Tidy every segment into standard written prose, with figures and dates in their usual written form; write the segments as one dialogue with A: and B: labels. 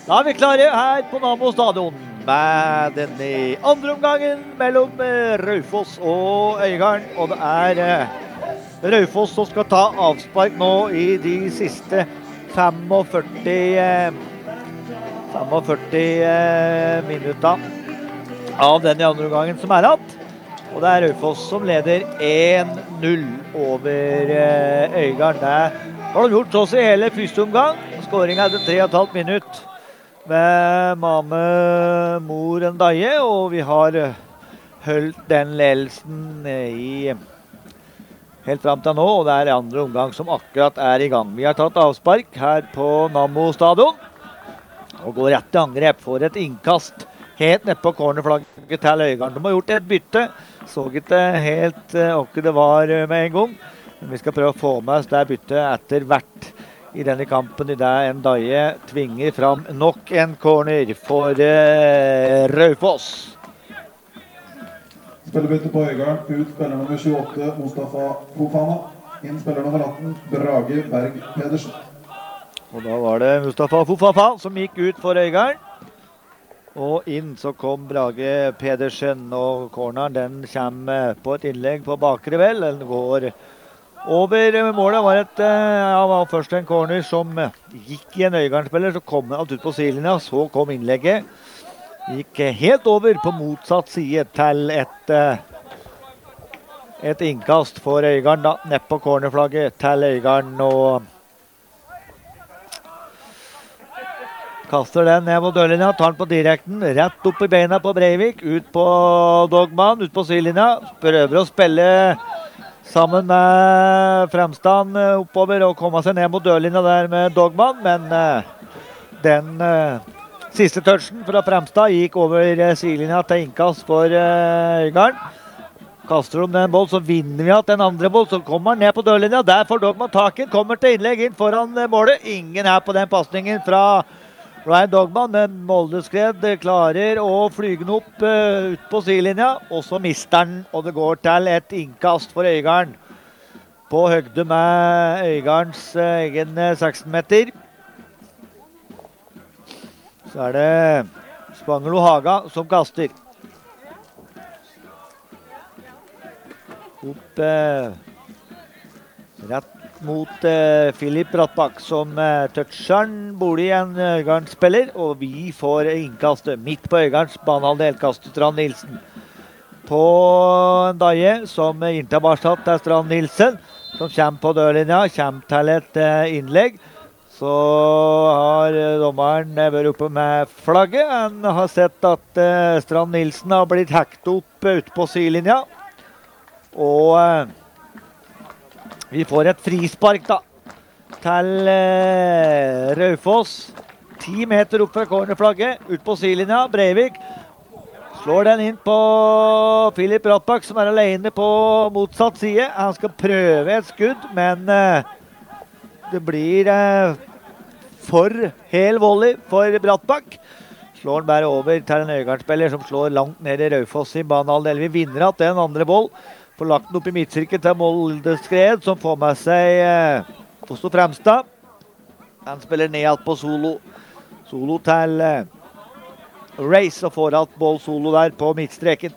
A: Da er vi klare her på Nammo stadion med denne andre omgangen mellom Raufoss og Øygarden. Og det er Raufoss som skal ta avspark nå i de siste 45 minutter av den andre omgangen som er hatt. Og det er Raufoss som leder 1-0 over Øygarden. Det har de gjort så i hele første omgang. Skåringen etter 3,5 minutter med Mame Mor Ndaye, og vi har holdt den ledelsen i helt frem til nå, og det er andre omgang som akkurat er i gang. Vi har tatt avspark her på Nammo stadion, og går rett til angrep for et innkast helt ned på cornerflagget til Øygarden. De har gjort et bytte, så ikke helt hva det var med en gang, men vi skal prøve å få med oss det byttet etter hvert i denne kampen, i det Ndaye tvinger fram nok en corner for Raufoss.
B: Spillerbytte på Øygarden, ut spiller nummer 28, Mustafa Fofana. Inn spiller nummer 18, Brage Berg Pedersen.
A: Og da var det Mustafa Fofana som gikk ut for Øygarden. Og inn så kom Brage Pedersen, og corneren den kommer på et innlegg på bakre vel. Den går over målet, var først en corner som gikk i en Øygarden-spiller, så kom han ut på sidelinja, så kom innlegget. Gikk helt over på motsatt side til et innkast for Øygarden, da, ned på cornerflagget til Øygarden, og kaster den ned mot dørlinja, tar den på direkten, rett opp i beina på Breivik, ut på Dogman, ut på sidelinja, prøver å spille sammen med Fremstand oppover og komme seg ned mot dørlinja der med Dogman, men den siste touchen fra Fremstad gikk over sidelinja til innkast for Øygarden. Kaster de den boll, så vinner vi at den andre boll, så kommer han ned på dørlinja. Der får Dogman taken, kommer til innlegg inn foran målet. Ingen her på den passningen fra Ryan Dogman, men Moldeskred klarer å flyge den opp ut på sidelinja, og så mister den, og det går til et innkast for Øygarden på høgde med Øygardens egen 16-meter. Så er det Spangelo Haga som kaster. Opp rett mot Filip Brattbakk som toucher den bolig en Øygarden-spiller, og vi får innkastet midt på Øygardens banehalvdel, kaster Strand Nilsen på Ndaye som inntar barstatt til Strand Nilsen, som kommer på dørlinja, kommer til et innlegg. Så har dommeren vært oppe med flagget. Han har sett at Strand Nilsen har blitt hekt opp ute på sidelinja, og vi får et frispark da, til Raufoss. 10 meter opp fra cornerflagget, ut på sidelinja. Breivik slår den inn på Filip Brattbakk, som er alene på motsatt side. Han skal prøve et skudd, men det blir for hel volley for Brattbakk. Slår den bare over til en Øygarden-spiller som slår langt ned i Raufoss i banehalvdel. Vi vinner at den andre boll. Får lagt den opp i midtsirkel til Moldeskred, som får med seg Osto Fremstad. Han spiller ned alt på Solo. Solo til Race, og får alt boll Solo der på midtstreken.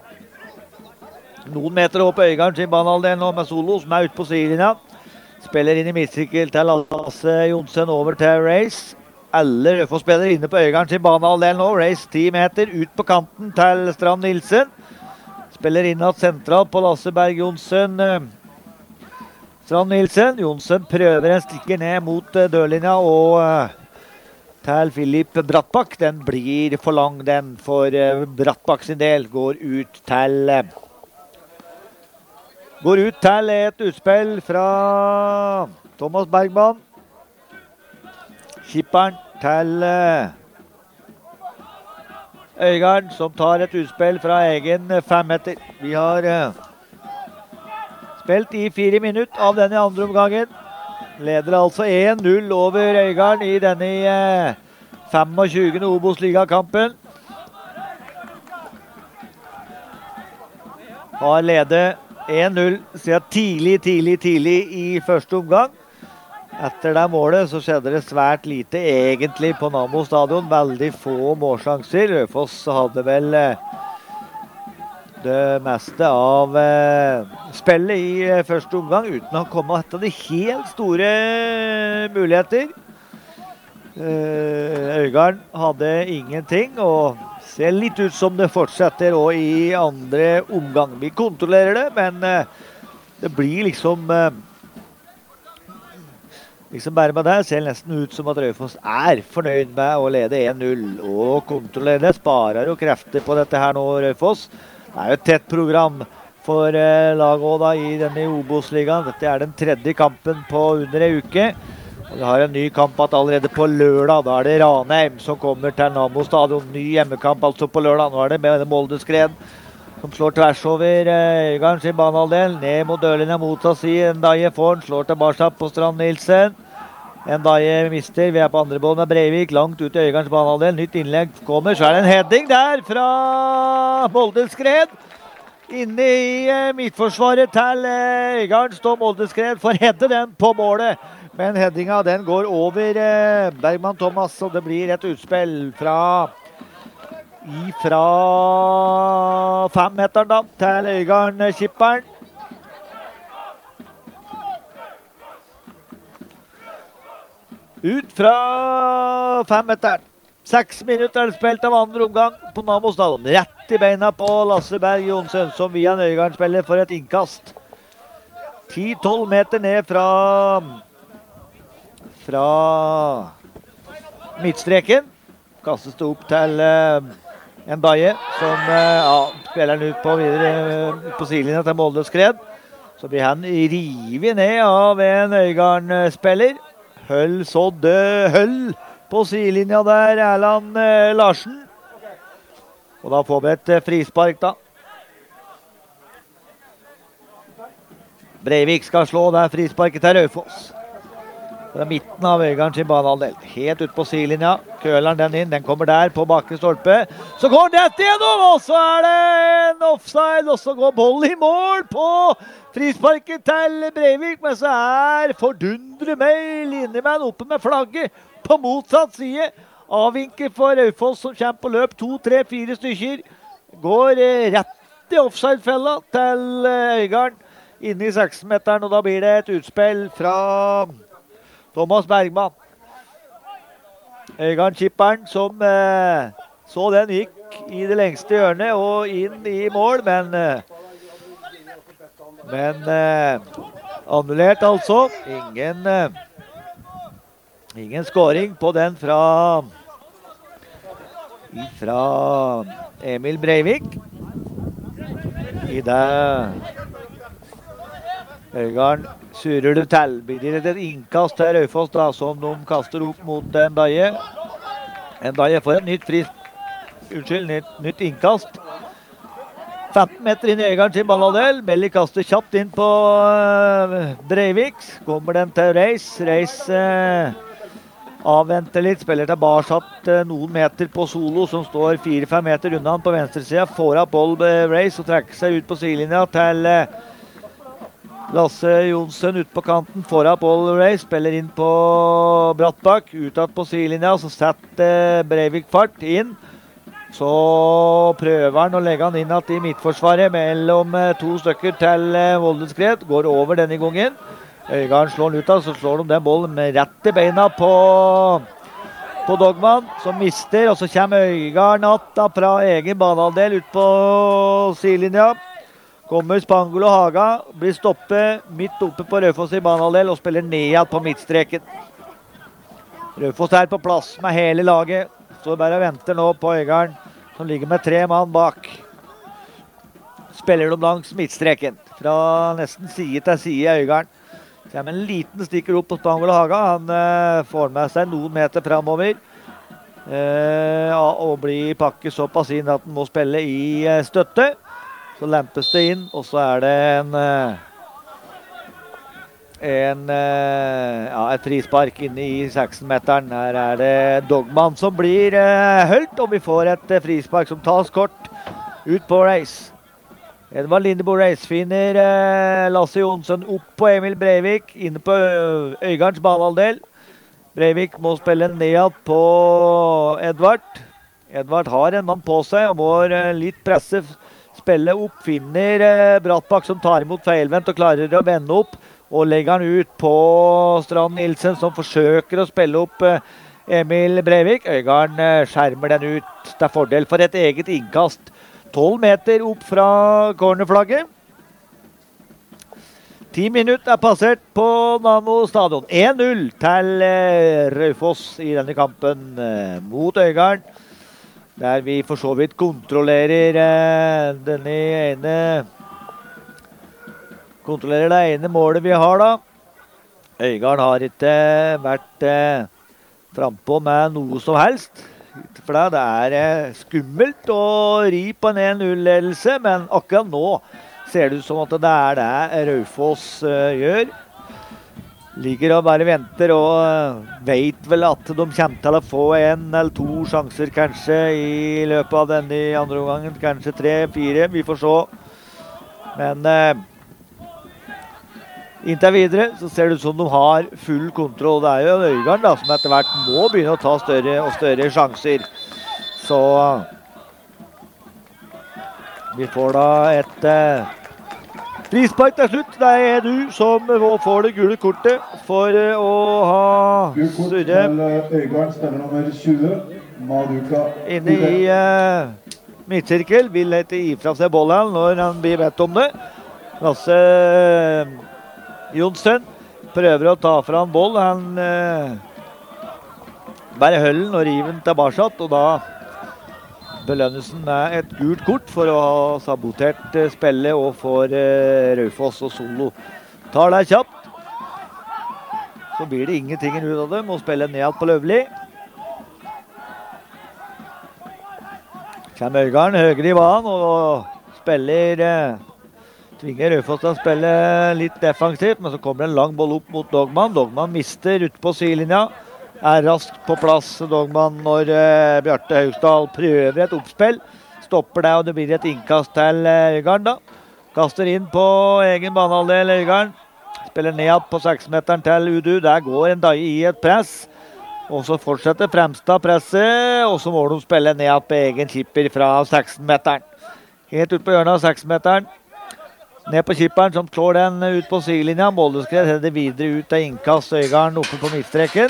A: Noen meter opp Øygarden sin banehalvdel nå med Solo, som er ute på sidelinja. Spiller inn i midtsirkel til Lasse Jonsen over til Race. Alle Raufoss-spillere inne på Øygarden sin banehalvdel nå. Race 10 meter ut på kanten til Strand Nilsen. Spiller innad sentralt på Lasse Berg Jonsen. Strand Nilsen. Jonsen prøver en stikker ned mot dørlinja og til Filip Brattbakk. Den blir for lang, den for Brattbakk sin del. Går ut til et utspill fra Thomas Bergman. Kipperen til Øygarden, som tar et utspill fra egen 5-meter. Vi har spilt i 4 minutter av denne andre omgangen. Leder altså 1-0 over Øygarden i denne 25. Obos-ligakampen. Har ledet 1-0 siden tidlig i første omgang. Etter det målet så skjedde det svært lite egentlig på Nammo stadion. Veldig få målsjanser. Raufoss hadde vel det meste av spillet i første omgang uten å komme etter de helt store muligheter. Øygarden hadde ingenting og ser litt ut som det fortsetter også i andre omgang. Vi kontrollerer det, men det blir liksom bare med det ser nesten ut som at Raufoss er fornøyd med å lede 1-0 og kontrollere det. Sparer jo krefter på dette her nå, Raufoss. Det er jo et tett program for laget da, i denne Obos-ligaen. Dette er den tredje kampen på under en uke. Vi har en ny kamp allerede på lørdag. Da er det Ranheim som kommer til Nammo stadion. Ny hjemmekamp altså på lørdag. Nå er det med Molde Skred som slår tvers over Øygarden sin banehalvdel. Ned mot dørlinja motsatt side. Ndaye får den. Slår tilbake på Strand Nilsen. Ndaye mister. Vi er på andre bånd med Breivik. Langt ut i Øygardens banehalvdel. Nytt innlegg kommer. Så er det en heading der fra Molde Skred. Inne i midtforsvaret til Øygarden står Molde Skred. Får hedde den på målet. Men headinga den går over Bergman Thomas, og det blir et utspill fra 5-meteren da, til Øygarden-kipperen. Ut fra 5-meteren. 6 minutter er det spilt av andre omgang på Nammo stadion. Rett i beina på Lasse Berg Jonsen, som via Øygarden spiller for et innkast. 10-12 meter ned fra midtstreken. Kastes det opp til Ndaye, som spiller den ut på videre på sidelinja til Molde Skred. Så blir han rivet ned av en Øygarden-spiller. Høll på sidelinja der, Erland Larsen. Og da får vi et frispark da. Breivik skal slå der frisparket til Raufoss. Fra midten av Øygarden sin banehalvdel. Helt ut på sidelinja. Køler den inn. Den kommer der på bakre stolpe. Så går dette igjennom, og så er det en offside. Og så går bollen i mål på frisparket til Breivik. Men så er fordundre meg linjemann oppe med flagget på motsatt side. Avvinker for Raufoss som kommer på løp. 2, 3, 4 stykker. Går rett i offside-fella til Øygarden. Inne i 16-meteren, og da blir det et utspill fra Thomas Bergman. Øygarden-kipperen som så den gikk i det lengste hjørnet og inn i mål, men annullert altså. Ingen scoring på den fra Emil Breivik. I det Øygarden surrer det til. Blir det et innkast til Raufoss da, som de kaster opp mot Ndaye. Ndaye får et nytt innkast. 15 meter inn i Øygarden til banehalvdel. Belli kaster kjapt inn på Breivik. Kommer den til Reis. Reis avventer litt, spiller tilbake noen meter på Solo, som står 4-5 meter unna han på venstre siden. Får av boll Reis og trekker seg ut på sidelinja til Lasse Jonsen ut på kanten, får av Paul Ray, spiller inn på Brattbakk, utad på sidelinja, så setter Breivik fart inn. Så prøver han å legge han inn i midtforsvaret mellom to stykker til Molde Skred, går over denne gangen. Øygarden slår den ut av, så slår de den bollen med rett i beina på Dogman, som mister, og så kommer Øygarden fra egen banehalvdel ut på sidelinja. Kommer Spangol og Haga, blir stoppet midt oppe på Raufoss i banehalvdel og spiller ned på midtstreken. Raufoss er på plass med hele laget. Så bare venter nå på Øygarden, som ligger med 3 mann bak. Spiller de langs midtstreken, fra nesten side til side Øygarden. Så en liten stikker opp på Spangol og Haga. Han får med seg noen meter fremover. Og blir pakket såpass inn at han må spille i støtte. Så lempes det inn, og så er det et frispark inne i 16-meteren. Her er det Dogman som blir holdt, og vi får et frispark som tas kort ut på Reis. Edvard Lindebo Reis finner Lasse Jonsson opp på Emil Breivik, inne på Øygards banehalvdel. Breivik må spille ned på Edvard. Edvard har en mann på seg og må litt presse, spille opp, finner Brattbakk som tar imot feilvendt og klarer å vende opp, og legger han ut på Strand Nilsen som forsøker å spille opp Emil Breivik. Øygarden skjermer den ut til fordel for et eget innkast. 12 meter opp fra cornerflagget. 10 minutter passert på Nammo stadion. 1-0 til Raufoss i denne kampen mot Øygarden. Der vi for så vidt kontrollerer kontrollerer det ene målet vi har da. Øygarden har ikke vært frempå med noe som helst. For det er skummelt å ri på en 1-0-ledelse, men akkurat nå ser det ut som at det er det Raufoss gjør. Ligger og bare venter og vet vel at de kommer til å få 1 eller 2 sjanser kanskje i løpet av denne andre omgangen. Kanskje 3-4, vi får se. Men inntil videre så ser det ut som de har full kontroll. Det er jo Øygarden da, som etter hvert må begynne å ta større og større sjanser. Så vi får da et frispark til slutt. Det er du som får det gule kortet for å ha surre.
B: Øygarden spiller nummer 20, Maduka.
A: Inne i midtsirkel vil ikke gi fra seg bollen når han blir bedt om det. Lasse Jonsson prøver å ta fra en boll. Han bare holder den og river den tilbake, og da belønnes den med et gult kort for å ha sabotert spillet og for Raufoss og Solo. Tar det kjapt. Så blir det ingenting ut av det. Må spille ned på Løvli. Kommer Øygarden høyere i banen og spiller tvinger Raufoss til å spille litt defensivt, men så kommer en lang boll opp mot Dogman. Dogman mister ute på sidelinja. Er raskt på plass Dogman når Bjarte Haugstad prøver et oppspill. Stopper det, og det blir et innkast til Øygarden da. Kaster inn på egen banehalvdel Øygarden. Spiller ned på 6-meteren til Udu. Der går en Daie i et press. Og så fortsetter Fremstad presset, og så må de spille ned på egen kipper fra 16-meteren. Helt ut på hjørnet av 6-meteren. Ned på kipperen som slår den ut på sidelinja. Måleskred heller videre ut av innkast. Øygarden oppe på midtstreken.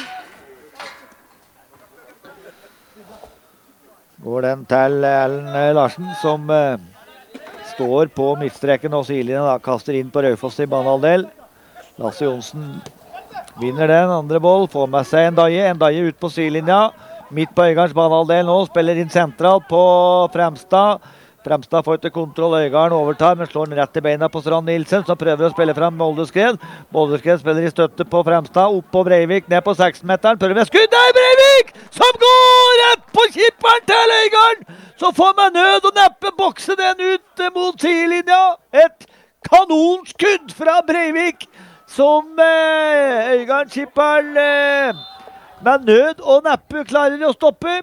A: Går den til Erlend Larsen som står på midtstreken og sidelinja. Da kaster inn på Raufoss i banehalvdel. Lasse Jonsson vinner den andre boll. Får med seg en Daie ut på sidelinja. Midt på Øygardens banehalvdel nå. Spiller inn sentralt på Fremstad. Fremstad får til kontroll, Øygarden overtar, men slår den rett i beina på Strand Nilsen, som prøver å spille frem Moldeskred. Moldeskred spiller i støtte på Fremstad, opp på Breivik, ned på 6-meteren, prøver å skudd, det er Breivik, som går rett på kipperen til Øygarden! Så får man nød og neppe bokse den ut mot sidelinja. Et kanonskudd fra Breivik, som Øygarden-kipperen med nød og neppe klarer å stoppe.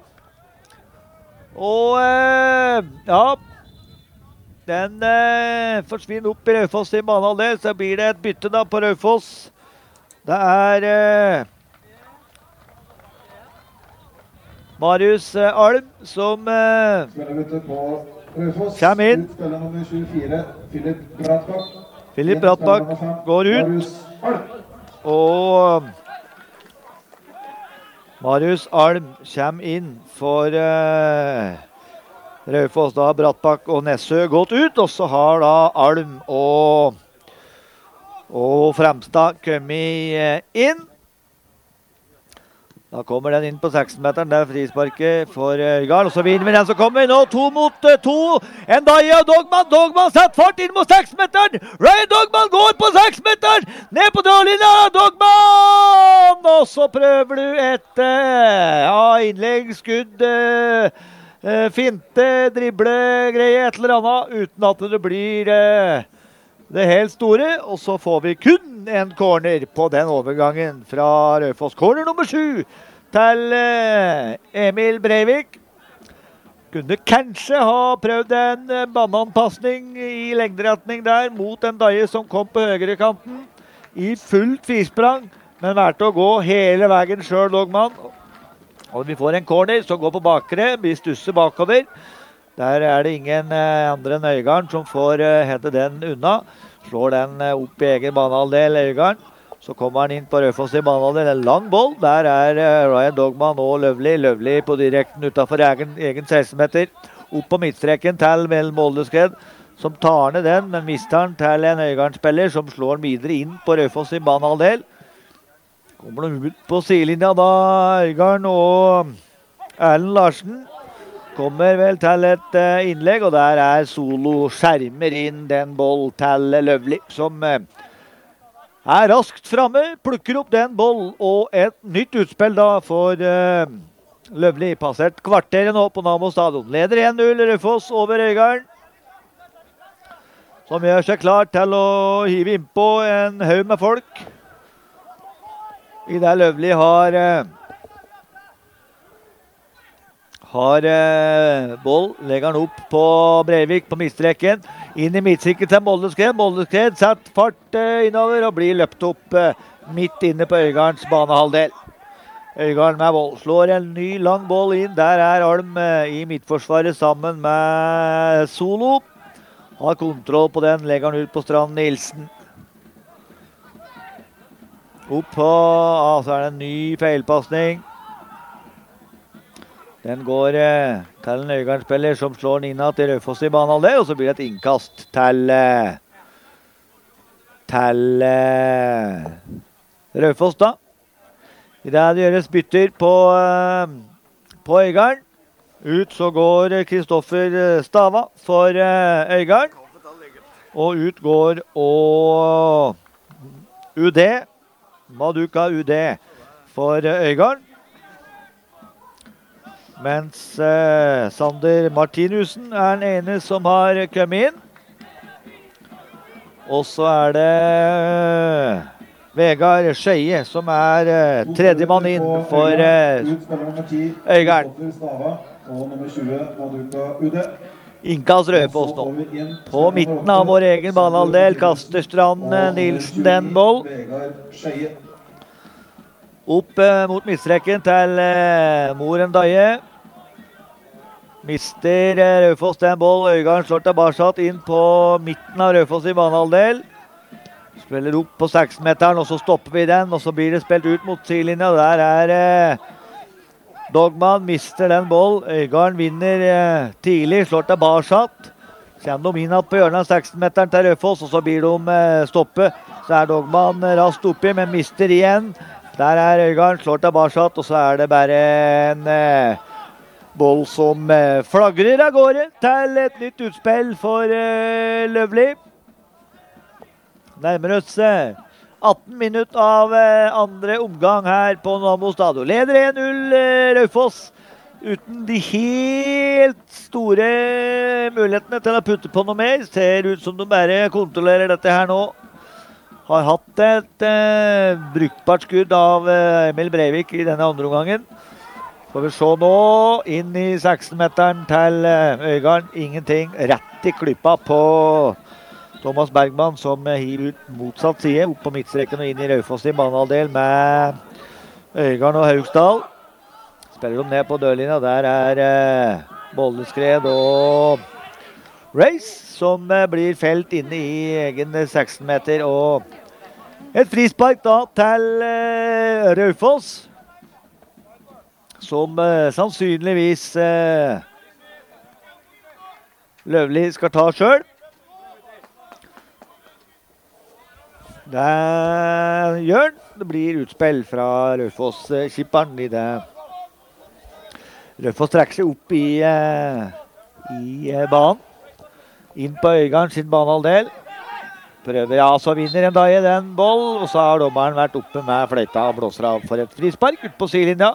A: Og ja, den forsvinner opp i Raufoss i banehalvdel, så blir det et bytte da på Raufoss. Det er Marius Alm som kommer inn.
B: Spiller nummer 24, Philip Brattbakk.
A: Philip Brattbakk går ut. Og Marius Alm kommer inn for Raufoss. Da har Brattbakk og Nessø gått ut, og så har da Alm og Fremstad kommet inn. Da kommer den inn på 16-meteren, det er frisparket for Øygarden, og så vinner vi den som kommer nå, 2 mot 2, en Daie og Dogman setter fart inn mot 6-meteren, Ryan Dogman går på 6-meteren, ned på dørlinja, Dogman, og så prøver du et innlegg, skudd, finte, drible, greie, et eller annet, uten at det blir det helt store, og så får vi kun en corner på den overgangen fra Raufoss. Corner nummer 7 til Emil Breivik. Kunne kanskje ha prøvd en bananpassning i lengderetning der mot en Daie som kom på høyre kanten i fullt fisprang, men valgte å gå hele veien selv, Dogman. Og vi får en corner som går på bakre, vi stusser bakover. Der er det ingen andre enn Øygarden som får hente den unna. Slår den opp i egen banehalvdel, Øygarden. Så kommer han inn på Raufoss i banehalvdel, en lang boll. Der er Ryan Dogman og Løvli på direkten utenfor egen 16-meter. Opp på midtstreken til Moldeskred, som tar ned den, men mister den til en Øygarden-spiller som slår den videre inn på Raufoss i banehalvdel. Kommer de ut på sidelinja da, Øygarden og Erlend Larsen. Kommer vel til et innlegg, og der er Solo skjermer inn den boll til Løvli, som er raskt fremme, plukker opp den boll, og et nytt utspill da for Løvli. Passert kvarteret nå på Nammo stadion. Leder 1-0, Raufoss over Øygarden, som gjør seg klar til å hive innpå en haug med folk. I der Løvli har boll, legger han opp på Breivik på midtstreken, inn i midtsikket til Moldeskred. Moldeskred setter fart innover og blir løpt opp midt inne på Øygardens banehalvdel. Øygarden med boll, slår en ny lang boll inn. Der er Alm i midtforsvaret sammen med Solo. Har kontroll på den, legger han ut på Strand Nilsen. Opp på, så er det en ny feilpassning. Den går til en Øygarden-spiller som slår den innad til Raufoss i banehalvdel, og så blir det et innkast til Raufoss da. I det gjøres bytter på Øygarden. Ut så går Kristoffer Stava for Øygarden. Og ut går og UD, Maduka UD for Øygarden. Mens Sander Martinussen er den ene som har kommet inn. Og så er det Vegard Skeie som er tredje mann inn for Øygarden. Innkast Raufoss nå. På midten av vår egen banehalvdel kaster Strand Nilsen den boll. Opp mot midtstreken til Moren Daie. Mister Raufoss den boll. Øygarden slår tilbake inn på midten av Raufoss i banehalvdel. Spiller opp på 16-meteren, og så stopper vi den. Og så blir det spilt ut mot sidelinja. Der er Dogman, mister den boll. Øygarden vinner tidlig, slår tilbake. Kommer de inn på hjørnet av 16-meteren til Raufoss, og så blir de stoppet. Så er Dogman raskt oppi, men mister igjen. Der er Øygarden, slår tilbake, og så er det bare en boll som flagrer av gårde til et nytt utspill for Løvli. Nærmer oss 18 minutter av andre omgang her på Nammo stadion. Leder 1-0 Raufoss, uten de helt store mulighetene til å putte på noe mer. Ser ut som de bare kontrollerer dette her nå. Har hatt et brukbart skudd av Emil Breivik i denne andre omgangen. Får vi se nå, inn i 16-meteren til Øygarden. Ingenting, rett i klippa på Thomas Bergman, som hiver ut motsatt side, opp på midtstreken og inn i Raufoss i banehalvdel med Øygarden og Haugsdal. Spiller de ned på dørlinja, der er Moldeskred og Race, som blir felt inne i egen 16-meter, og et frispark da til Raufoss, som sannsynligvis Løvli skal ta selv. Det gjør den. Det blir utspill fra Raufoss-skipperen i det. Raufoss trekker seg opp i banen. Inn på Øygarden sin banehalvdel. Prøver, ja, så vinner en Daie den boll, og så har dommeren vært oppe med fløyta og blåser av for et frispark ut på sidelinja.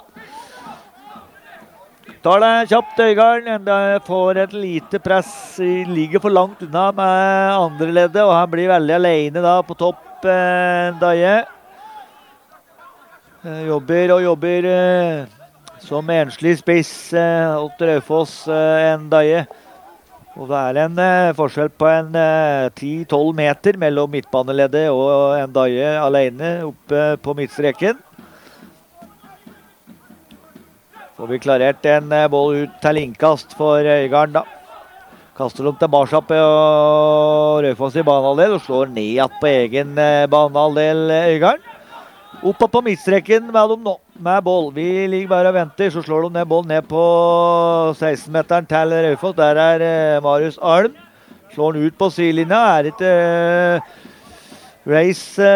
A: Tar det kjapt Øygarden, enda får et lite press, ligger for langt unna med andre leddet, og han blir veldig alene da på topp, Daie. Jobber som enslig spiss åt Raufoss Ndaye. Og det en forskjell på 10-12 meter mellom midtbaneleddet og Ndaye alene oppe på midtstreken. Får vi klarert en boll ut til innkast for Øygarden da. Kaster de tilbake på Raufoss i banehalvdel og slår ned på egen banehalvdel Øygarden. Oppe på midtstreken med dem nå, med boll. Vi ligger bare og venter, så slår de ned boll ned på 16-meteren til Raufoss. Der Marius Alm. Slår den ut på sidelinja. Ikke race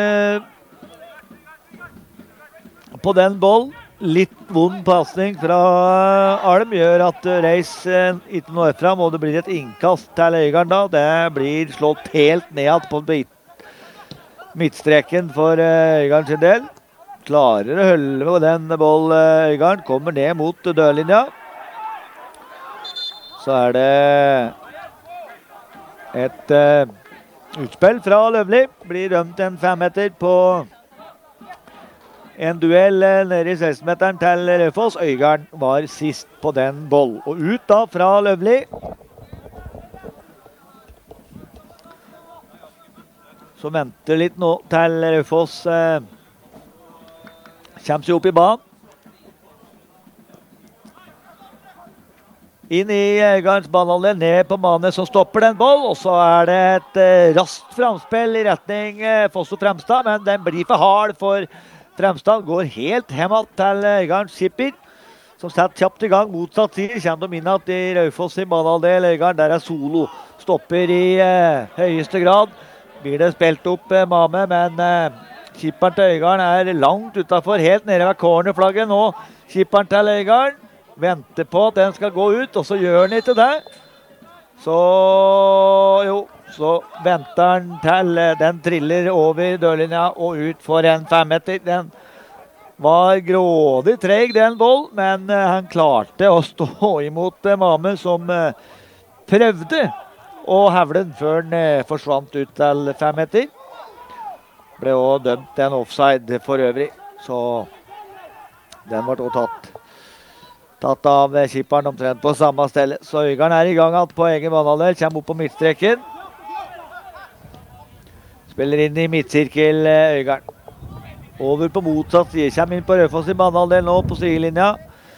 A: på den boll. Litt vond passning fra Alm gjør at Reis ikke når frem, og det blir et innkast til Øygarden da. Det blir slått helt ned på midtstreken for Øygarden sin del. Klarer å holde på den boll Øygarden, kommer ned mot dørlinja. Så det et utspill fra Løvli. Blir dømt en 5-meter på en duell nede i 16-meteren til Raufoss. Øygarden var sist på den boll. Og ut da fra Løvli. Så venter litt nå til Raufoss kommer seg opp i banen. Inn i Øygardens banehalvdel, ned på Mane som stopper den boll. Og så det et raskt framspill i retning Fosso Fremstad, men den blir for hard for Fremstad. Går helt hjemme til Øygardens skipper, som setter kjapt i gang. Motsatt side kommer de inn i Raufoss i banehalvdel. Øygarden, der solo. Stopper i høyeste grad. Blir det spilt opp Mame, men skipperen til Øygarden langt utenfor, helt nede ved cornerflagget nå. Skipperen til Øygarden venter på at den skal gå ut, og så gjør den ikke det. Så venter han til den triller over dørlinja og ut for en 5-meter. Den var grådig treg, den boll, men han klarte å stå imot Mame, som prøvde å hevle den før den forsvant ut til 5-meter. Ble også dømt en offside for øvrig, så den var også tatt av skipperen omtrent på samme sted. Så Øygarden i gang alt på egen banehalvdel, kommer opp på midtstreken. Spiller inn i midtsirkel Øygarden. Over på motsatt side, kommer inn på Raufoss i banehalvdel nå på sidelinja.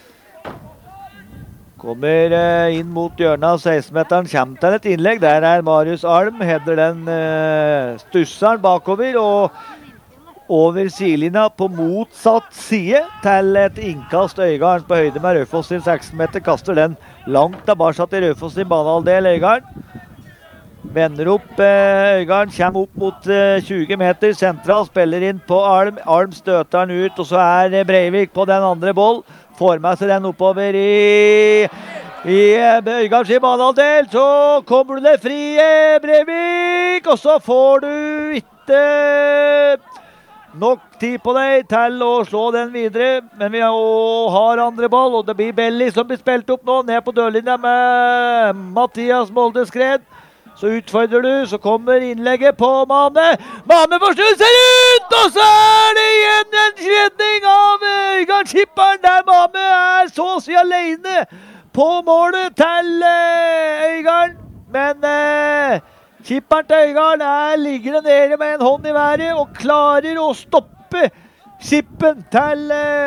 A: Kommer inn mot hjørnet av 16-meteren, kommer til et innlegg. Der Marius Alm, header den stusseren bakover, og over sidelinja på motsatt side til et innkast Øygarden på høyde med Raufoss sin 16-meter. Kaster den langt tilbake til Raufoss sin banehalvdel Øygarden. Vender opp Øygarden, kommer opp mot 20 meter sentral, spiller inn på Alm. Alm støter den ut, og så Breivik på den andre boll. Får med seg den oppover i Øygards i banehalvdel. Så kommer du deg fri, Breivik, og så får du ikke nok tid på deg til å slå den videre. Men vi har andre ball, og det blir Belli som blir spilt opp nå, ned på dørlinja med Mathias Moldeskred. Så utfordrer du, så kommer innlegget på Mame. Mame får snudd seg ut, og så det igjen en redning av Øygarden-skipperen, der Mame så å si alene på målet til Øygarden. Men skipperen til Øygarden ligger nede med en hånd i været og klarer å stoppe skippen til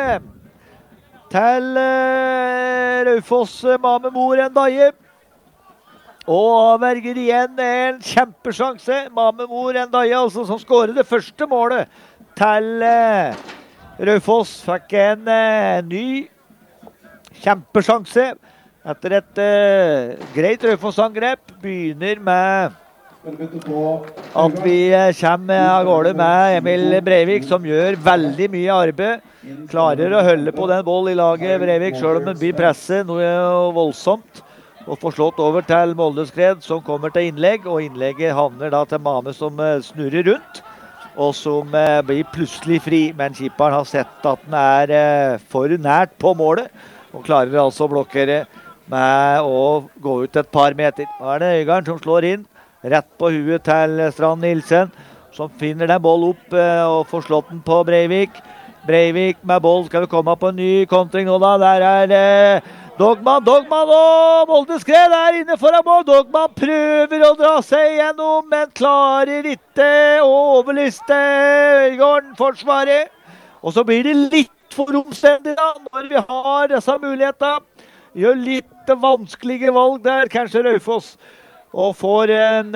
A: Raufoss Mame Mor Ndaye. Og avverger igjen en kjempesjanse. Mame Mor Ndaye, altså, som skårer det første målet til Raufoss. Fikk en ny kjempesjanse etter et greit Raufoss-angrep. Begynner med at vi kommer av gårde med Emil Breivik, som gjør veldig mye arbeid. Klarer å holde på den boll i laget Breivik, selv om den blir presset noe voldsomt. Og får slått over til Moldeskred, som kommer til innlegg, og innlegget havner da til Mame, som snurrer rundt, og som blir plutselig fri. Men skipperen har sett at den for nært på målet, og klarer altså å blokkere med å gå ut et par meter. Nå det Øygarden som slår inn, rett på huet til Strand Nilsen, som finner den boll opp og får slått den på Breivik. Breivik med boll. Skal vi komme på en ny kontring nå da? Der Dogman og Molde Skred er inne foran mål. Dogman prøver å dra seg gjennom, men klarer ikke å overliste Øygarden forsvaret. Og så blir det litt for omstendig da, når vi har disse mulighetene. Gjør litt vanskelige valg der, kanskje Raufoss. Og får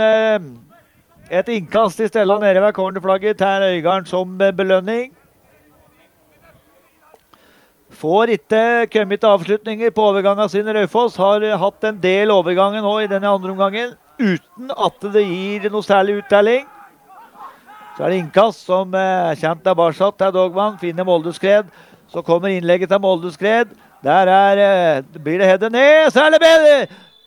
A: et innkast i stedet nede ved cornerflagget til Øygarden som belønning. Får ikke kommet til avslutninger på overgangen sine. Raufoss har hatt en del overganger nå i denne andre omgangen, uten at det gir noe særlig uttelling. Så er det innkast som kjent er barsatt til Dogman, finner Molde Skred. Så kommer innlegget til Molde Skred. Der blir det headet ned, så er det bedre!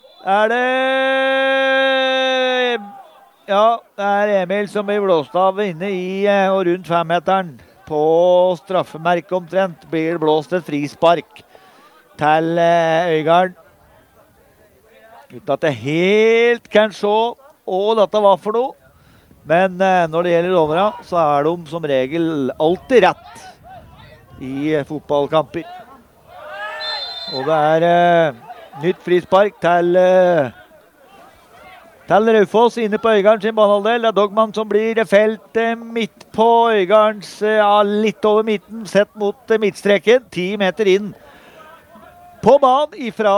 A: Ja, det er Emil som blir blåst av inne i og rundt 5-meteren. På straffemerket omtrent blir det blåst et frispark til Øygarden. Uten at jeg helt kan se hva dette var for noe. Men når det gjelder dommere, så er de som regel alltid rett i fotballkamper. Og det er nytt frispark til Raufoss inne på Øygarden sin banehalvdel. Det er Dogman som blir felt midt på Øygardens, litt over midten, sett mot midtstreken. 10 meter inn på banen ifra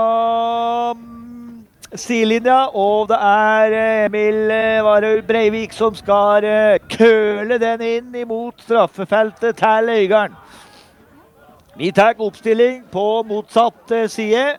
A: sidelinja, og det er Emil Breivik som skal køle den inn imot straffefeltet til Øygarden. Vi tar oppstilling på motsatt side.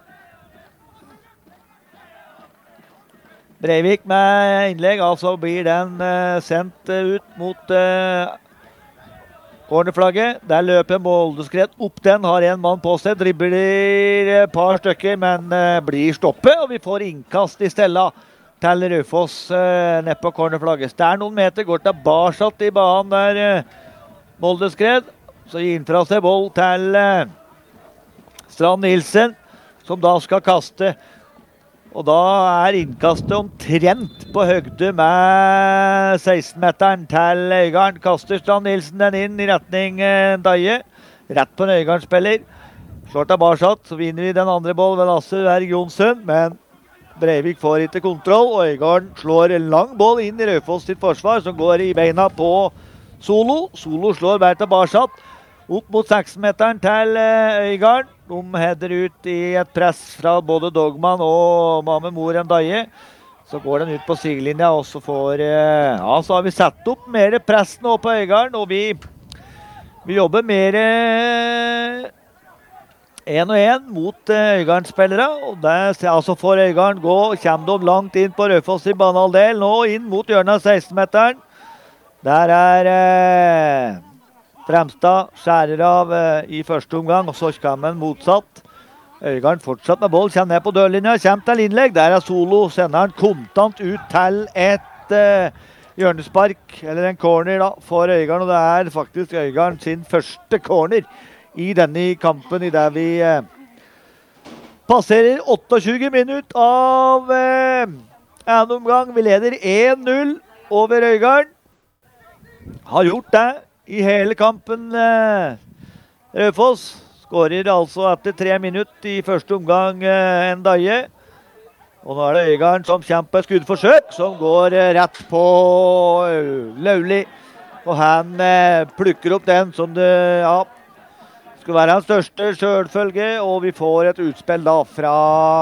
A: Breivik med innlegg, altså blir den sendt ut mot cornerflagget. Der løper Molde Skred opp den, har en mann på seg, dribler et par stykker, men blir stoppet, og vi får innkast i stella til Raufoss ned på cornerflagget. Det er noen meter, går tilbake i banen der Molde Skred. Så gir han fra seg boll til Strand Nilsen, som da skal kaste. Og da er innkastet omtrent på høgde med 16-meteren til Øygarden. Kaster Strand Nilsen den inn i retning Daie. Rett på en Øygarden-spiller. Slår tilbake, så vinner vi den andre boll ved Lasse Berg Johnsen. Men Breivik får ikke kontroll, og Øygarden slår en lang boll inn i Raufoss sitt forsvar, som går i beina på Solo. Solo slår bare tilbake. Opp mot 6-meteren til Øygarden. De header ut i et press fra både Dogman og Mame Moren Daie. Så går den ut på sidelinja, og så får så har vi satt opp mer press nå på Øygarden, og vi jobber mer 1-1 mot Øygarden-spillere. Og der altså får Øygarden gå, og kommer de langt inn på Raufoss i banehalvdel, nå inn mot hjørnet av 16-meteren. Der er Fremstad skjærer av i første omgang, og så kommer en motsatt. Øygarden fortsatt med boll, kommer ned på dørlinja, kommer til innlegg. Der er Solo, sender han kontant ut til et hjørnespark, eller en corner da, for Øygarden. Og det er faktisk Øygarden sin første corner i denne kampen, i der vi passerer 28 minutter av en omgang. Vi leder 1-0 over Øygarden. Har gjort det i hele kampen. Raufoss skårer altså etter 3 minutter i første omgang en Daie. Og nå er det Øygarden som kommer på et skuddforsøk, som går rett på Lauli. Og han plukker opp den som det skal være hans største selvfølge, og vi får et utspill da fra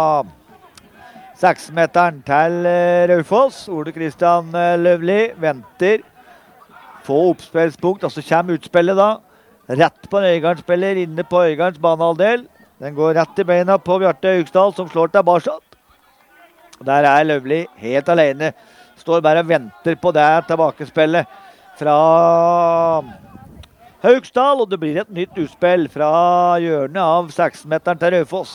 A: 6-meteren til Raufoss. Ole Kristian Løvli venter. Få oppspillspunkt, og så kommer utspillet da. Rett på en Øygarden-spiller inne på Øygardens banehalvdel. Den går rett i beina på Bjarte Høgsdal, som slår tilbake. Der er Løvli helt alene. Står bare og venter på det tilbakespillet fra Høgsdal, og det blir et nytt utspill fra hjørnet av 6-meteren til Raufoss.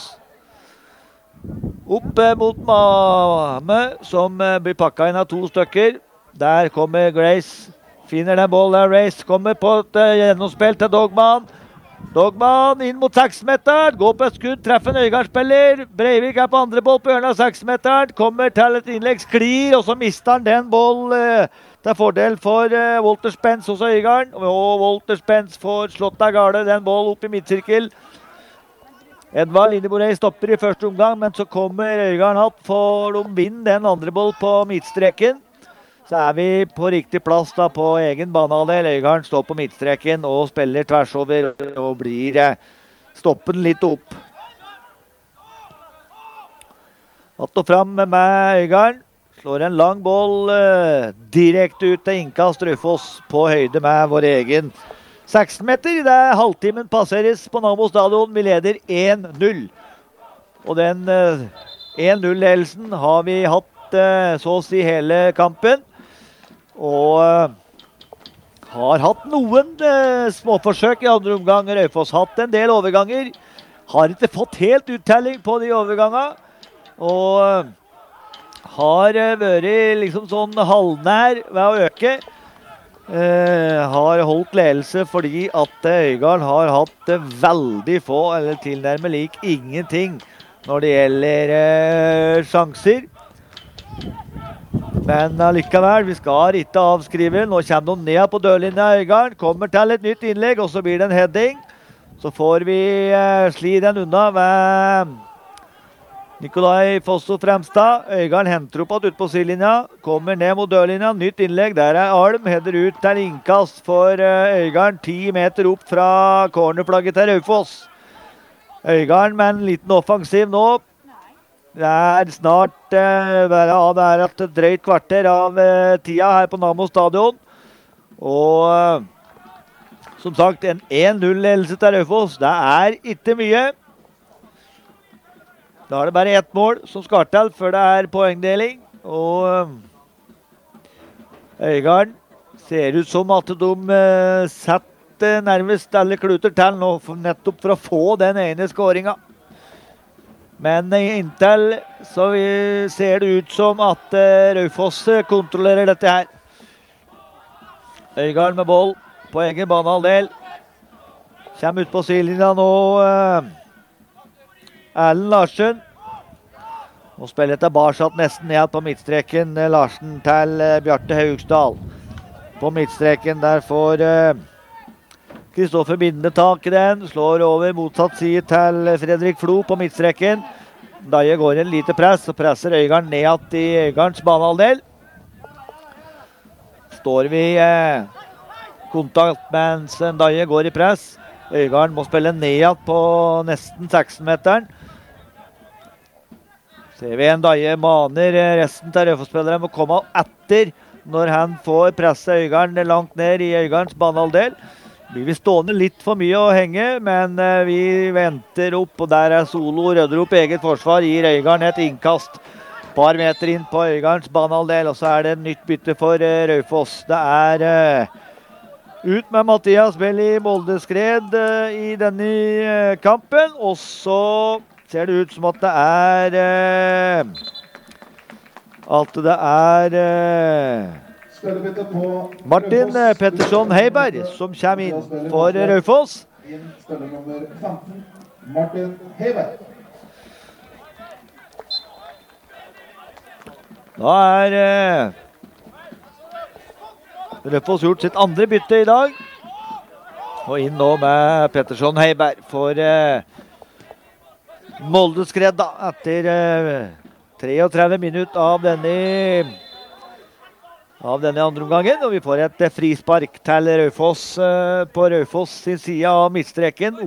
A: Opp mot Mame, som blir pakket inn av 2 stykker. Der kommer Grace. Finner den bollen der, Race kommer på et gjennomspill til Dogman. Dogman inn mot 6-meteren, går på et skudd, treffer en Øygarden-spiller. Breivik er på andre boll på hjørnet av 6-meteren, kommer til et innlegg, sklir, og så mister han den boll Det er fordel for Walter Spence hos Øygarden. Og Walter Spence får slått av gale. Den ball opp i midtsirkel. Edvard Lindeborg stopper i første omgang, men så kommer Øygarden hatt for de vinner den andre ball på midtstreken. Så er vi på riktig plass da på egen banehalvdel. Øygarden står på midtstreken og spiller tvers over og blir stoppen litt opp. Att og fram med Øygarden. Slår en lang boll direkte ut til innkast Raufoss på høyde med vår egen 16 meter. Det er halvtimen passeres på Nammo stadion. Vi leder 1-0. Og den 1-0-ledelsen har vi hatt så å si hele kampen. Og har hatt noen småforsøk i andre omgang. Raufoss hatt en del overganger. Har ikke fått helt uttelling på de overgangene. Og har vært liksom sånn halvnær ved å øke. Har holdt ledelse fordi at Øygarden har hatt veldig få, eller tilnærmet lik ingenting når det gjelder sjanser. Men allikevel, vi skal ikke avskrive. Nå kommer de ned på dørlinja Øygarden, kommer til et nytt innlegg, og så blir det en heading. Så får vi sli den unna ved Nikolai Fosso Fremstad. Øygarden henter opp at ut på sidelinja, kommer ned mot dørlinja, nytt innlegg, der er Alm, header ut til innkast for Øygarden, 10 meter opp fra cornerflagget til Raufoss. Øygarden med en liten offensiv nå. Det er snart det er et drøyt kvarter av tida her på Nammo stadion. Og som sagt, en 1-0-ledelse til Raufoss, det er ikke mye. Da er det bare ett mål som skal til før det er poengdeling. Og Øygarden ser ut som at de setter nærmest alle kluter til nå, nettopp for å få den ene skåringen. Men inntil så ser det ut som at Raufoss kontrollerer dette her. Øygarden med boll på egen banehalvdel. Kommer ut på sidelinja nå. Erlend Larsen. Og spiller tilbake nesten ned på midtstreken. Larsen til Bjarte Haugsdal. På midtstreken der får Kristoffer Binde tak i den. Slår over motsatt side til Fredrik Flo på midtstreken. Daje går en lite press, og presser Øygarden ned i Øygardens banehalvdel. Står vi kontakt mens Daje går i press. Øygarden må spille ned på nesten 16-meteren. Ser vi en Daje maner resten til Raufoss-spillere må komme etter når han får presse Øygarden langt ned i Øygardens banehalvdel. Blir vi stående litt for mye å henge, men vi venter opp, og der er Solo, rydder opp eget forsvar, gir Øygarden et innkast. Par meter inn på Øygardens banehalvdel, og så er det en nytt bytte for Raufoss. Det er ut med Mathias Belli Moldeskred i denne kampen, og så ser det ut som at det er Martin Pettersson Heiberg som kommer inn for Raufoss.
B: Spiller nummer 15, Martin Heiberg.
A: Da er Raufoss gjort sitt andre bytte i dag. Og inn nå med Pettersson Heiberg for Moldeskred da, etter 33 minutter av denne andre omgangen. Og vi får et frispark til Raufoss på Raufoss sin side av midtstreken,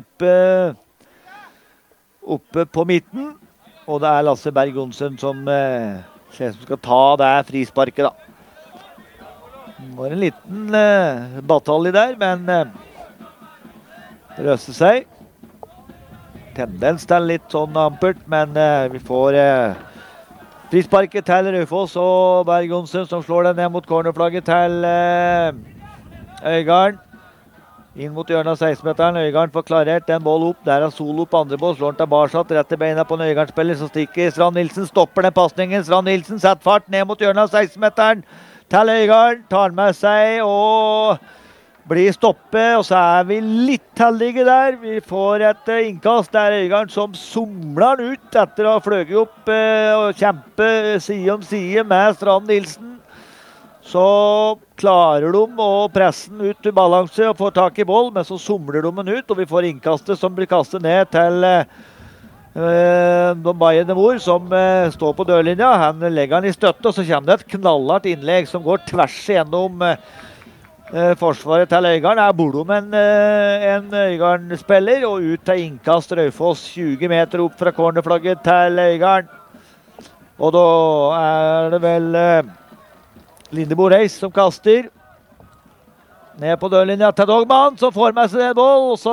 A: oppe på midten. Og det er Lasse Berg Johnsen som skal ta det frisparket da. Det var en liten batalje der, men det løste seg. Tendens til litt sånn ampert, men vi får frisparket til Raufoss og Berg Johnsen som slår den ned mot cornerflagget til Øygarden. Inn mot hjørnet av 16-meteren. Øygarden får klarert en boll opp. Der er Solo på andre boll. Slår den tilbake, rett til beina på en Øygarden-spiller. Så stikker Strand Nilsen, stopper den passningen. Strand Nilsen setter fart ned mot hjørnet av 16-meteren til Øygarden. Tar med seg og blir stoppet, og så er vi litt heldige der. Vi får et innkast der Øygarden som somler den ut etter å ha fløget opp og kjempe side om side med Strand Nilsen. så klarer de å presse den ut til balanse og få tak i boll, men så somler de den ut, og vi får innkastet som blir kastet ned til Baye de Moor, som står på dørlinja. Han legger den i støtte, og så kommer det et knallhardt innlegg som går tvers gjennom forsvaret til Øygarden. Her bor de en Øygarden-spiller, og ut til innkast Raufoss 20 meter opp fra cornerflagget til Øygarden. Og da er det vel Lindebo Reis som kaster. Ned på dørlinja til Dogman, som får med seg en boll. Og så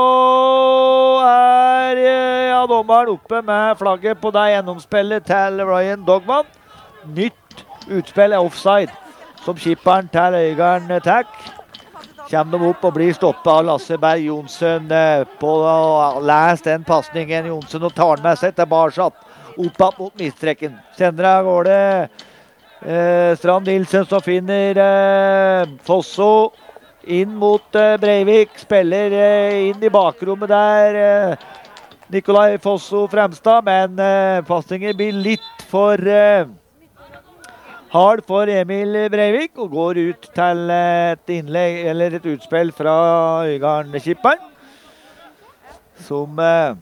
A: er dommeren oppe med flagget på det gjennomspillet til Ryan Dogman. Nytt utspill offside, som skipperen til Øygarden tar. Kommer de opp og blir stoppet av Lasse Berg Johnsen på å lese den passningen Johnsen og tar med seg tilbake opp mot midtstreken. Senere går det Strand Nilsen som finner Fosso inn mot Breivik. Spiller inn i bakrommet der. Nikolai Fosso Fremstad, men passingen blir litt for hard for Emil Breivik og går ut til et innlegg, eller et utspill fra Øygarden-skipperen, som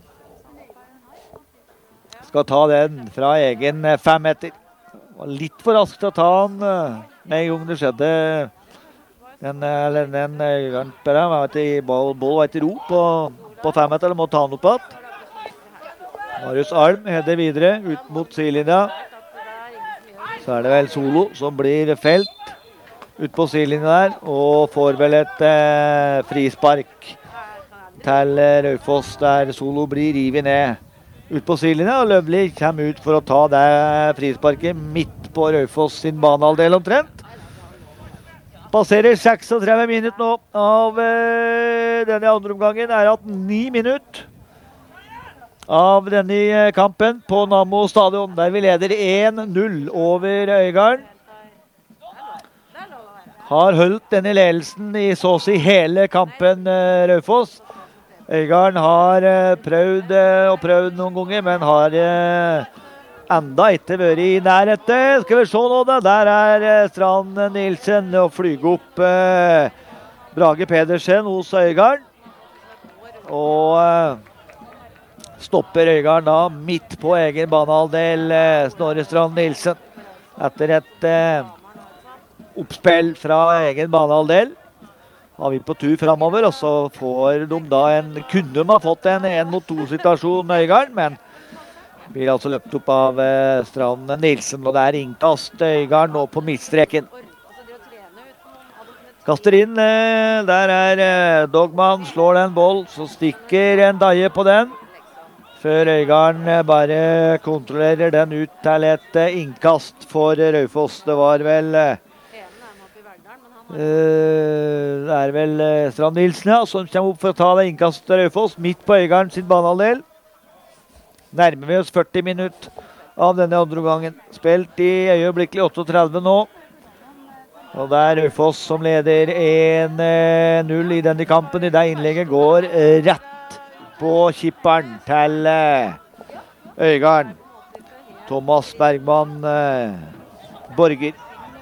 A: skal ta den fra egen 5 meter. Var litt for raskt å ta den med en gang det skjedde. Den Øygarden-spilleren var ikke ro på 5 meter, eller må ta den opp igjen. Marius Alm header videre ut mot sidelinja. Så er det vel Solo som blir felt ut på sidelinja der, og får vel et frispark til Raufoss, der Solo blir rivet ned ut på sidelinja, og Løvli kommer ut for å ta det frisparket midt på Raufoss sin banehalvdel omtrent. Passerer 36 minutter nå av denne andre omgangen. Er hatt 9 minutter av denne kampen på Nammo stadion, der vi leder 1-0 over Øygarden. Har holdt denne ledelsen i så å si hele kampen Raufoss. Øygarden har prøvd noen ganger, men har enda ikke vært i nærheten. Skal vi se nå da, der er Strand Nilsen og flyger opp Brage Pedersen hos Øygarden. Og stopper Øygarden da midt på egen banehalvdel, Snorre Strand Nilsen, etter et oppspill fra egen banehalvdel. Har vi på tur fremover, og så får de da kunne de ha fått en 1-mot-2-situasjon med Øygarden, men blir altså løpt opp av Strand Nilsen, og det er innkast Øygarden nå på midtstreken. Kaster inn, der er Dogman, slår den boll, så stikker en daie på den, før Øygarden bare kontrollerer den ut til et innkast for Raufoss. Det var vel det er vel Strand Nilsen, ja, som kommer opp for å ta det innkastet til Raufoss, midt på Øygarden sin banehalvdel. Nærmer vi oss 40 minutter av denne andre gangen. Spilt i øyeblikkelig 38 nå. Og det er Raufoss som leder 1-0 i denne kampen. I det innlegget går rett på kipperen til Øygarden. Thomas Bergman Borger.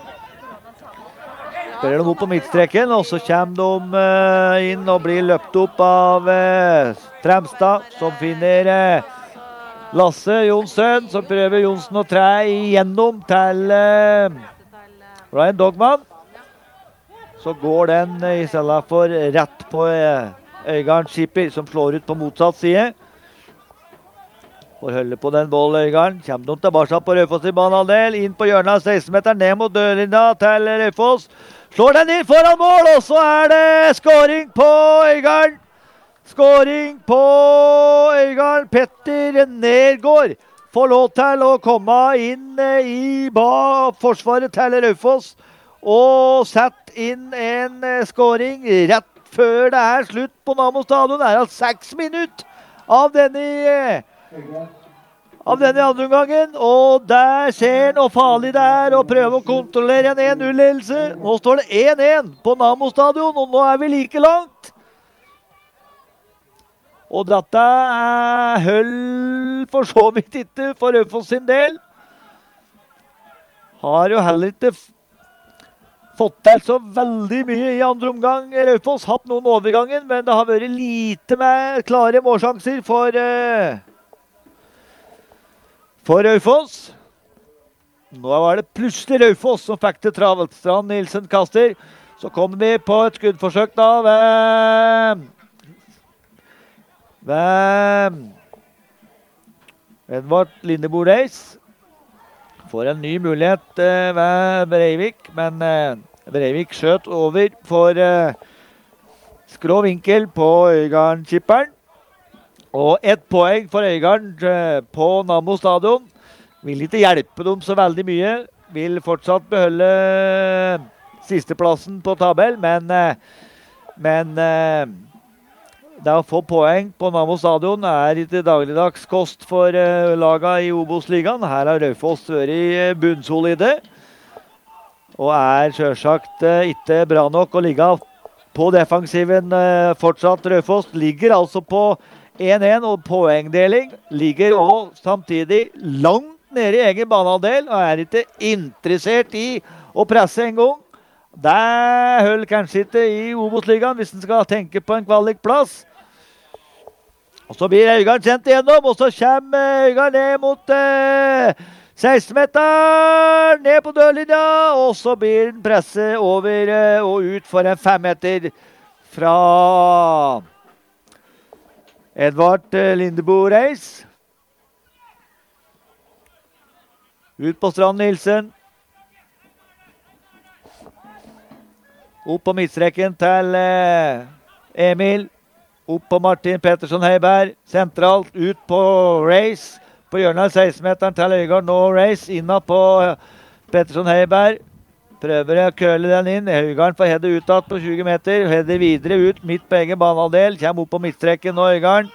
A: Spiller de opp på midtstreken, og så kommer de inn og blir løpt opp av Fremstad, som finner Lasse Johnsen, som prøver Johnsen å tre igjennom til Ryan Dogman. Så går den i stedet for rett på Øygarden skipper, som slår ut på motsatt side. Får holde på den bollen Øygarden. Kommer de tilbake på Raufoss i banehalvdel, inn på hjørnet av 16-meteren, ned mot dørlinja til Raufoss. Slår den inn foran mål, og så er det skåring på Øygarden. Skåring på Øygarden. Petter Nergård får lov til å komme inn i forsvaret til Raufoss og sette inn en skåring rett før det er slutt på Nammo stadion. Det er 6 minutter av denne andre omgangen, og der ser han hvor farlig det er å prøve å kontrollere en 1-0-ledelse. Nå står det 1-1 på Nammo stadion, og nå er vi like langt. Og dette høll for så vidt ikke for Raufoss sin del. Har jo heller ikke fått til så veldig mye i andre omgang. Raufoss hatt noen overgangen, men det har vært lite med klare målsjanser for Raufoss. Nå var det plutselig Raufoss som fikk det travelt. Strand Nilsen kaster. Så kommer vi på et skuddforsøk da ved Edvard Lindebo Reis. Får en ny mulighet ved Breivik, men Breivik skjøt over for skrå vinkel på Øygarden-kipperen. Og 1 poeng for Øygarden på Nammo stadion. Vil ikke hjelpe dem så veldig mye. Vil fortsatt beholde sisteplassen på tabell, men det å få poeng på Nammo stadion er ikke dagligdags kost for laga i Obos-ligaen. Her har Raufoss vært bunnsolide, og er selvsagt ikke bra nok å ligge på defensiven fortsatt. Raufoss ligger altså på 1-1, og poengdeling ligger også samtidig langt nede i egen banehalvdel, og er ikke interessert i å presse en gang. Det holder kanskje ikke i Obos-ligaen hvis en skal tenke på en kvalikplass. Og så blir Øygarden sendt igjennom, og så kommer Øygarden ned mot 16-meteren, ned på dørlinja, og så blir den presset over og ut for en 5-meter fra Edvard Lindebo Reis. Ut på Strand Nilsen. Opp på midtstreken til Emil. Opp på Martin Pettersson Heiberg. Sentralt ut på Reis. På hjørnet av 16-meteren til Øygarden. Nå Reis innad på Pettersson Heiberg. Prøver å køle den inn. Øygarden får hedde utad på 20 meter. Hedder videre ut midt på egen banehalvdel. Kommer opp på midtstreken nå Øygarden.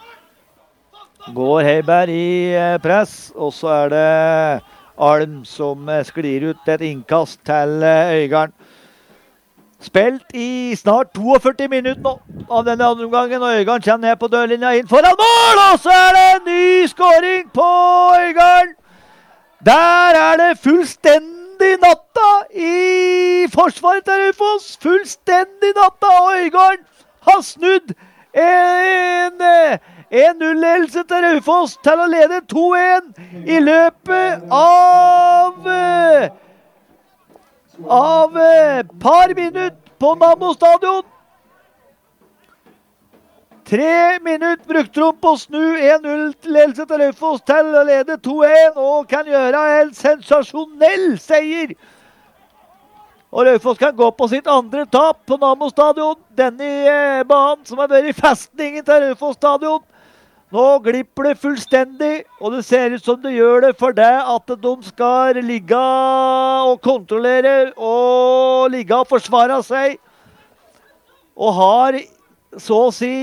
A: Går Heiberg i press. Og så er det Alm som sklir ut et innkast til Øygarden. Spilt i snart 42 minutter nå av denne andre omgangen, og Øygarden kommer ned på dørlinja inn foran mål, og så er det en ny skåring på Øygarden. Der er det fullstendig natta i forsvaret til Raufoss. Fullstendig natta, og Øygarden har snudd en 1-0-ledelse til Raufoss til å lede 2-1 i løpet av par minutter på Nammo stadion. 3 minutter brukte de på å snu 1-0-ledelse til Raufoss til å lede 2-1, og kan gjøre en sensasjonell seier. Og Raufoss kan gå på sitt andre tap på Nammo stadion. Denne banen som har vært festningen til Raufoss stadion. Nå glipper det fullstendig, og det ser ut som det gjør det for det at de skal ligge og kontrollere og ligge og forsvare seg. Og har så å si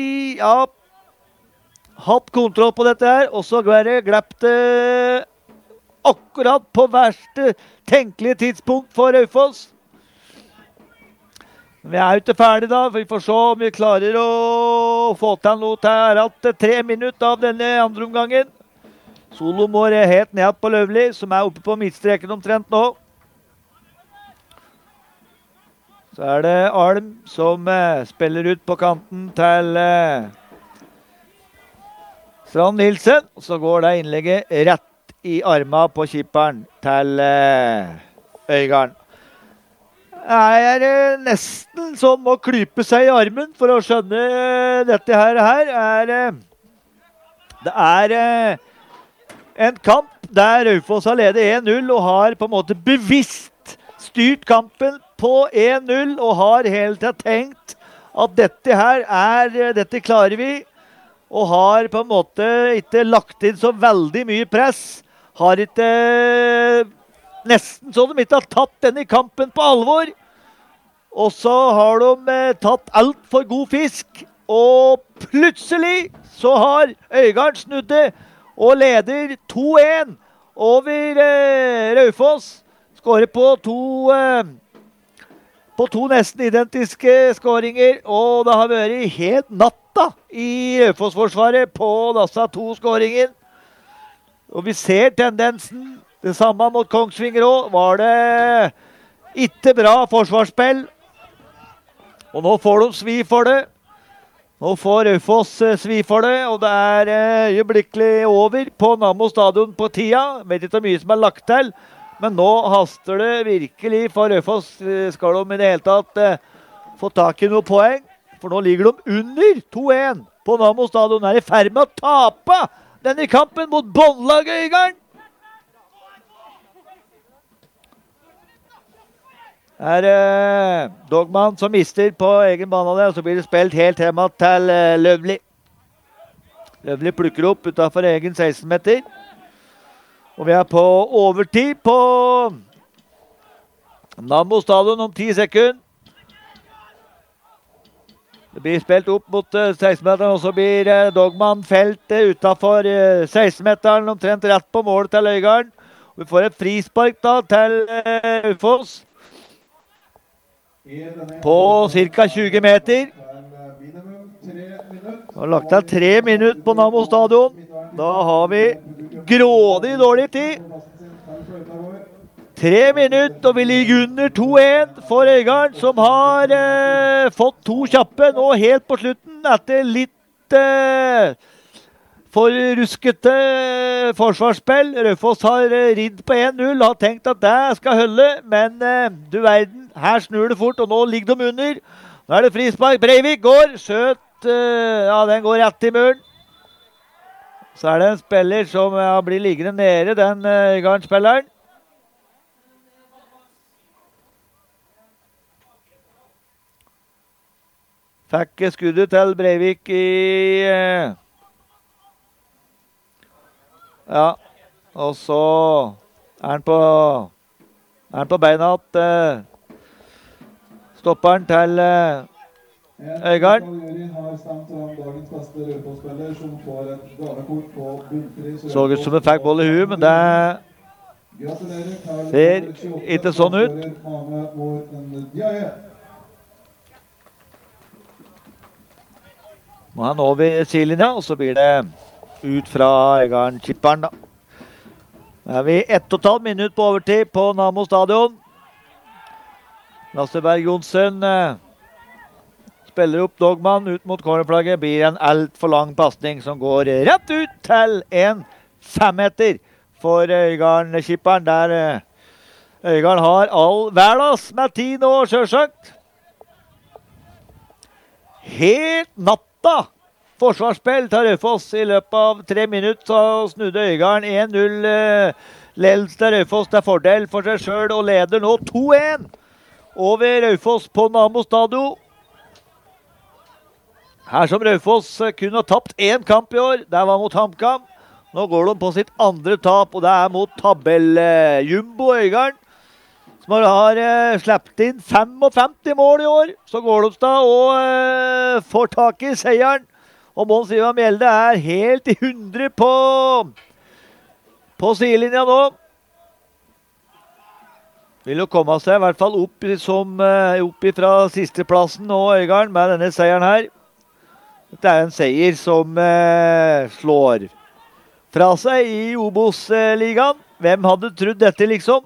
A: hatt kontroll på dette her, og så går det glept akkurat på verste tenkelige tidspunkt for Raufoss. Vi er jo ikke ferdig da, for vi får se om vi klarer å få til noe til at 3 minutter av denne andre omgangen. Solomor er helt ned på Løvli, som er oppe på midtstreken omtrent nå. Så er det Alm som spiller ut på kanten til Strand Nilsen. Og så går det innlegget rett i armen på kipperen til Øygarden. Er nesten som å klype seg i armen for å skjønne dette her. Det er en kamp der Raufoss har ledet 1-0 og har på en måte bevisst styrt kampen på 1-0 og har hele tiden tenkt at dette klarer vi, og har på en måte ikke lagt inn så veldig mye press. Har ikke nesten så de ikke har tatt denne kampen på alvor. Og så har de tatt alt for god fisk. Og plutselig så har Øygarden snudd det og leder 2-1 over Raufoss. Skårer på to nesten identiske skåringer. Og det har vært helt natta i Raufoss-forsvaret på disse 2 skåringer. Og vi ser tendensen. Det samme mot Kongsvinger også. Var det Ikke bra forsvarsspill. Og nå får de svi for det. Nå får Raufoss svi for det, og det er øyeblikkelig over på Nammo stadion på tida. Vet ikke hvor mye som er lagt til, men nå haster det virkelig for Raufoss. Skal de i det hele tatt få tak i noen poeng, for nå ligger de under 2-1 på Nammo stadion. Er i ferd med å tape denne kampen mot båndlaget Øygarden. Er Dogman som mister på egen banehalvdel, og så blir det spilt helt hjemme til Løvli. Løvli plukker opp utenfor egen 16-meter. Og vi er på overtid på Nammo stadion om 10 sekunder. Det blir spilt opp mot 16-meteren, og så blir Dogman felt utenfor 16-meteren, omtrent rett på målet til Øygarden. Vi får et frispark da til Raufoss. På ca. 20 meter. Vi har lagt til 3 minutter på Nammo stadion. Da har vi grådig dårlig tid. 3 minutter, og vi ligger under 2-1 for Øygarden, som har fått 2 kjappe nå helt på slutten, etter litt forruskete forsvarsspill. Raufoss har ridd på 1-0, har tenkt at det skal holde, men du verden, her snur det fort, og nå ligger de under. Nå er det frispark. Breivik går, søt, ja, den går rett i muren. Så er det en spiller som blir liggende nede, den Øygarden-spilleren. Fikk skuddet til Breivik i ja, og så er han på beina at stopperen til Øygarden. Så ut som det fikk boll i huet, men det ser ikke sånn ut. Nå er han over sidelinja, og så blir det ut fra Øygarden-kipperen da. Nå er vi 1,5 minutter på overtid på Nammo stadion. Lasse Berg Johnsen spiller opp Dogman ut mot cornerflagget. Blir en alt for lang passning som går rett ut til en 5-meter for Øygarden-kipperen. Der Øygarden har all hverdags med tid nå, selvsagt. Helt natta forsvarsspill til Raufoss. I løpet av 3 minutter så snudde Øygarden 1-0 ledelse til Raufoss til fordel for seg selv, og leder nå 2-1 over Raufoss på Nammo stadion. Her som Raufoss kunne ha tapt 1 kamp i år, det var mot HamKam. Nå går de på sitt andre tap, og det er mot tabell-jumbo Øygarden, som har slept inn 55 mål i år. Så går de da og får tak i seieren. Og Mons Ivar Mjelde er helt i 100 på sidelinja nå. Vil jo komme seg i hvert fall opp fra sisteplassen nå, Øygarden, med denne seieren her. Dette er en seier som slår fra seg i Obos-ligaen. Hvem hadde trodd dette, liksom?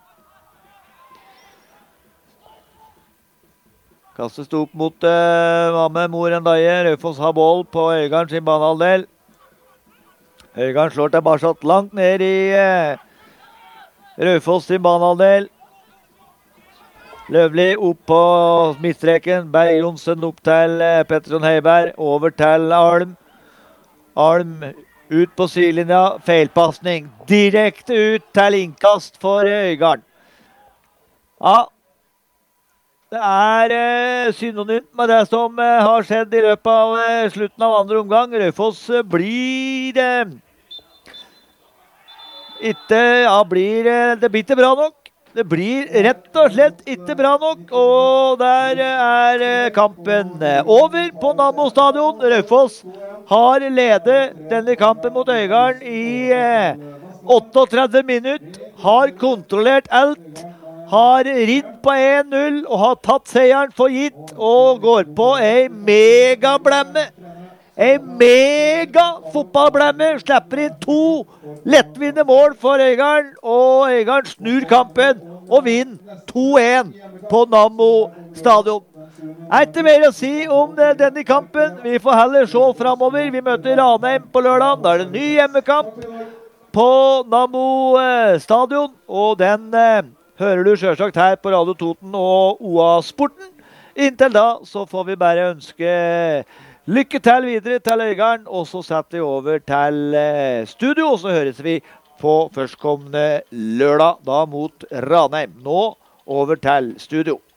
A: Kastes det opp mot Moren Daie. Raufoss har boll på Øygarden sin banehalvdel. Øygarden slår tilbake langt ned i Raufoss sin banehalvdel. Løvli opp på midtstreken. Berg Johnsen opp til Pettersson Heiberg. Over til Alm. Alm ut på sidelinja. Feilpassning. Direkte ut til innkast for Øygarden. Ja. Det er synonymt med det som har skjedd i løpet av slutten av andre omgang. Raufoss blir det blir ikke bra nok. Det blir rett og slett ikke bra nok, og der er kampen over på Nammo stadion. Raufoss har ledet denne kampen mot Øygarden i 38 minutter, har kontrollert alt, har ridd på 1-0 og har tatt seieren for gitt og går på en megablemme. En mega fotballblemme. Slipper inn 2 lettvinne mål for Øygarden, og Øygarden snur kampen og vinner 2-1 på Nammo stadion. Ikke mer å si om denne kampen. Vi får heller se fremover. Vi møter Ranheim på lørdag. Da er det ny hjemmekamp på Nammo stadion, og den hører du selvsagt her på Radio Toten og OA-sporten. Inntil da så får vi bare ønske lykke til videre til Øygarden, og så setter vi over til studio, og så høres vi på førstkommende lørdag, da mot Ranheim. Nå over til studio.